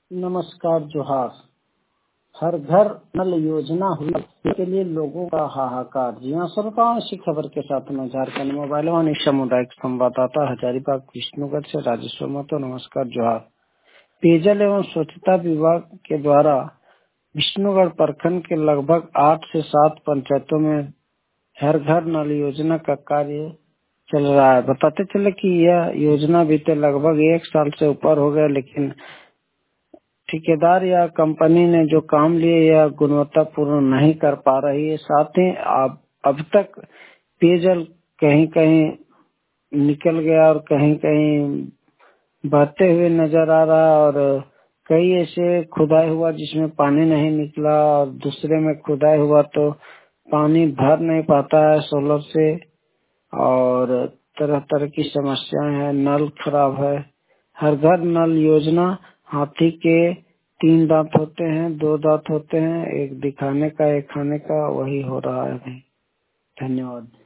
नमस्कार जोहार। हर घर नल योजना हुई के लिए लोगों का हाहाकार। जी हाँ श्रोताओं, इसी खबर के साथ में झारखंड मोबाइल वाणी सामुदायिक संवाददाता हजारीबाग विष्णुगढ़ से राजेश्वर महतो। नमस्कार जोहार। पेयजल एवं स्वच्छता विभाग के द्वारा विष्णुगढ़ प्रखंड के लगभग 8 से 7 पंचायतों में हर घर नल योजना का कार्य चल रहा है। बताते चले कि यह योजना बीते लगभग 1 साल से ऊपर हो गया, लेकिन ठेकेदार या कंपनी ने जो काम लिए यह गुणवत्तापूर्ण नहीं कर पा रही है। साथ ही अब तक पेयजल कहीं कहीं निकल गया और कहीं कहीं बहते हुए नजर आ रहा है, और कई ऐसे खुदाई हुआ जिसमें पानी नहीं निकला, और दूसरे में खुदाई हुआ तो पानी भर नहीं पाता है सोलर से, और तरह तरह की समस्याएं हैं। नल खराब है। हर घर नल योजना, हाथी के 3 दांत होते हैं, 2 दांत होते हैं, एक दिखाने का एक खाने का, वही हो रहा है। धन्यवाद।